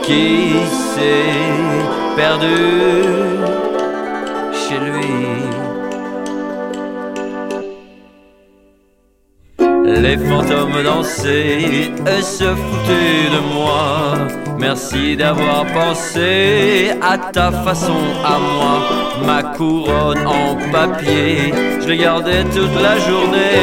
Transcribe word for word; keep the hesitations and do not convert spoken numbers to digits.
qui s'est perdu chez lui. Les fantômes dansaient et se foutaient de moi. Merci d'avoir pensé à ta façon à moi. Ma couronne en papier, je l'ai gardée toute la journée.